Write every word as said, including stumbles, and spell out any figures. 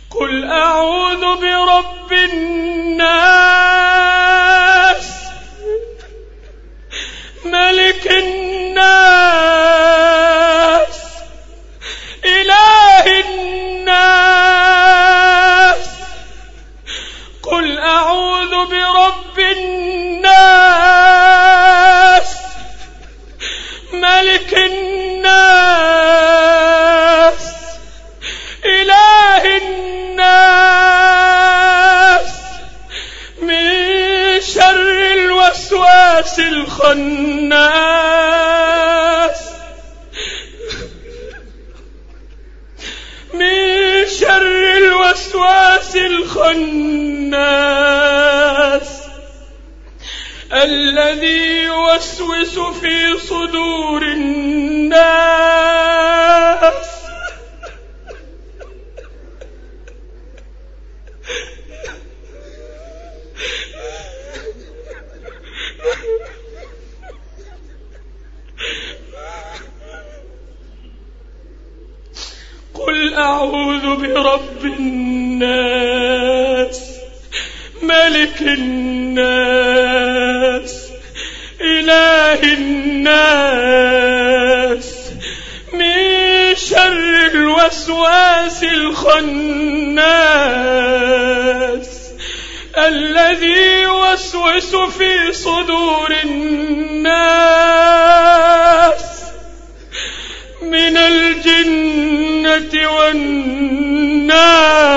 قل أعوذ برب الناس ملك الناس إله الناس. قل أعوذ برب الناس ملك الناس إله الناس من شر الوسواس الخناس من شر الوسواس الخناس الذي يوسوس في صدور الناس قل أعوذ برب الناس ملك الناس إله الناس من شر الوسواس الخناس الذي يوسوس في صدور الناس من الجنة والناس.